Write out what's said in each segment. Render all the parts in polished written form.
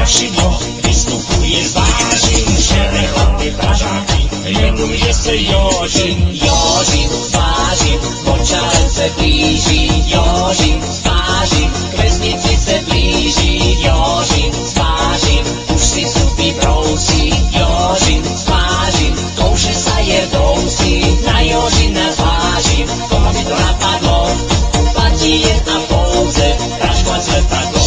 strašidlo, vystupuje z vážin, šerné chlapy pražáky, jmenuje se Jožin. Jožin z vážin, počalen se blíží, Jožin z vážin, k vesnici se blíží, Jožin z vážin, už si zuby brousí, Jožin z vážin, kouše sa je dousí, na Jožina zvážim, koho by to napadlo, platí jen a pouze, praškovať zrkadlo.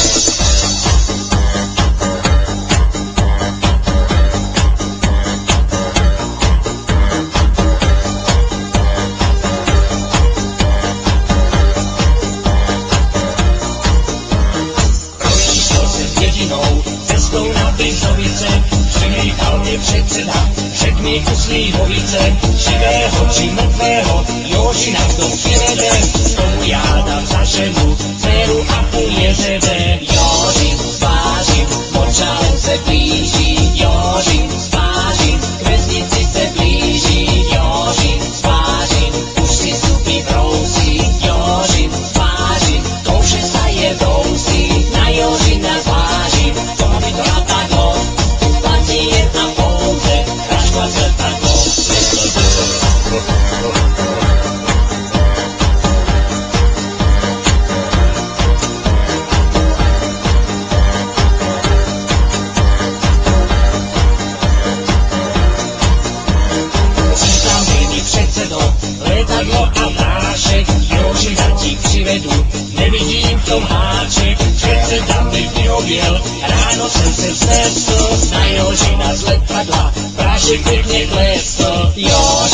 Cestou na Bizovice, přimíchal mě předseda, však mě kuslí hovice, živého či mrtvého, Jožina kdo přivede, tomu já dám za ženu, dceru a půl jeřebe. Jožin zvážim, počalen se blíží, Jožin zvážim, k vesnici se blíží, Jožin zvážim, už si zuby brousí, Jožin zvážim, kouše sa je dousí, na Jožina zvážim, koho by to napadlo, platí jen a pouze, praškovať zrkadlo. Letadlo a prášek, Jožina ti přivedu, nevidím v tom háček, předseda by vyhověl, ráno jsem se vznesl, na Jožina z letadla, prášek pěkně klesl.